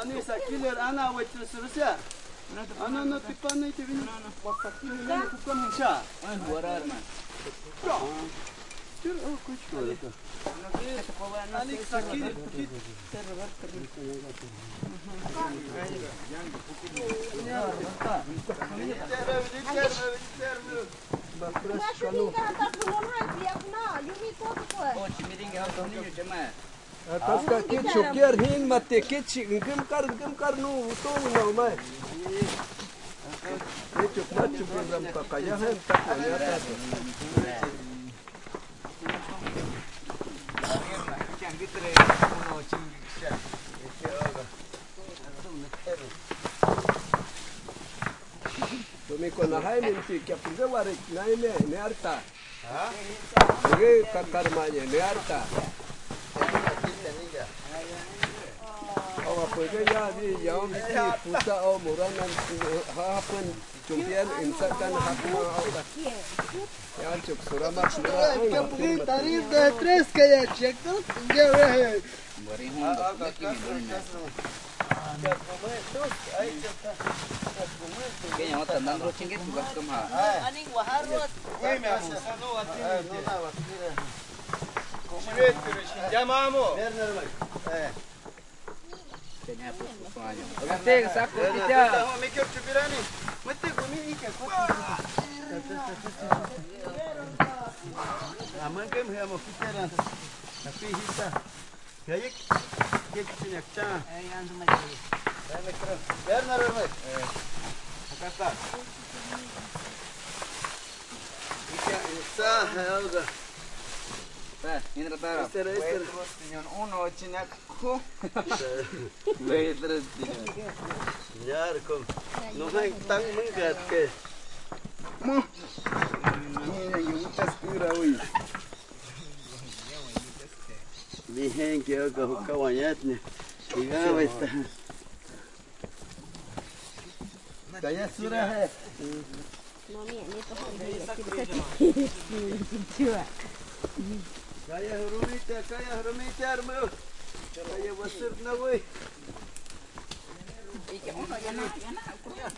Ani sa killer ana waitră sărăsea. Ana nu pipa nu te vine. Poate killer nu cu cum așa. Ai horar mă. Da. Știu, cu ce oră. Ani sa killer. Atas ka ke chokyar hin mate ke chi ngam kar nu to no mai. Ye chokmat chukram ka kaya hai tak ya ta. Tumi ko na hai min ti kya puja ware nai ne arta. Ha? Ge karmanya ne arta. Apa je ya di yang di pusa o muranan hapan jumpian insakan hakma au ya cuk suramat Que pui tarif de 3 que ya checked. Ya ve. Kaya mo tanang ro chingit tugas kam ha. Aning waharot. Oi me asa no ati. No na wasira. Kumet shinjamamo. Werner mai. Kanya po panyo. Agate sakko tita. Me quero chubirani. Mate gumi ike ko. Aman kem he mo fitera. Tapi hita. Kayik ke kinya cha. Yan dumay. Werner mai. Akata. Ike sa helga. Pa, ini ratara. Estera. Yon uno chinak ko. Wait, terus. Yar kom. No hay tang mengat ke. Mo. Ini yung tastura ui. Dihen que eu carro cawanhete, né? E vai estar. Kaya surah hai. Mami ni tu hari Kaya rumita armo. Kaya wasir na boy. Ike uno yana kuya.